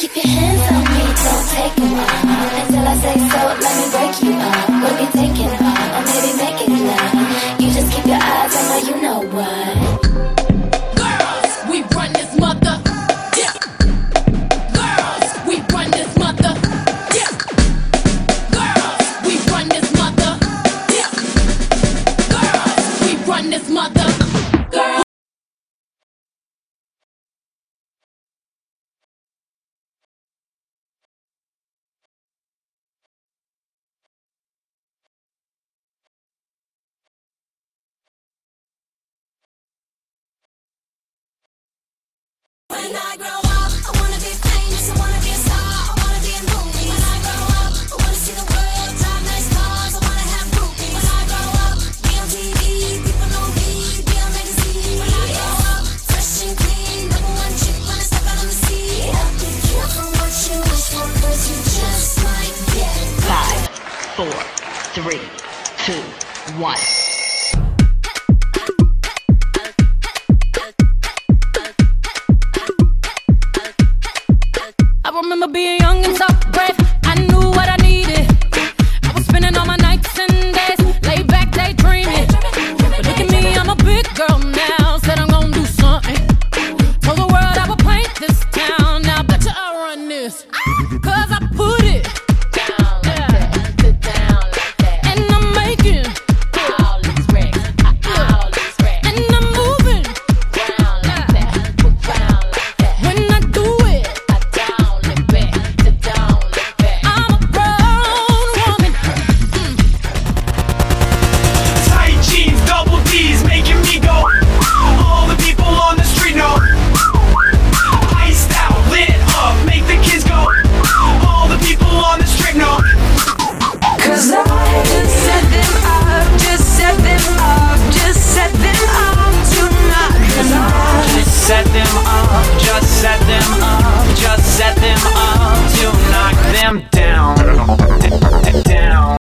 Keep your hands on me, don't take them off. Until I say so, let me break you off. We'll be taking off, or maybe making love. You just keep your eyes on her, you know what. Girls, we run this mother. Yeah. Girls, we run this mother. Yeah. Girls, we run this mother. Yeah. Girls, we run this mother. Girls. When I grow up, I wanna be famous, I wanna be a star, I wanna be in movies. When I grow up, I wanna see the world, drive nice cars, I wanna have groupies. When I grow up, be on TV, people know me, be on magazine. When I grow up, fresh and clean, #1 chick when I step out on the scene. Be careful what you wish for, 'cause you just might get 5, 4, 3, 2, 1. I remember being young and so brave.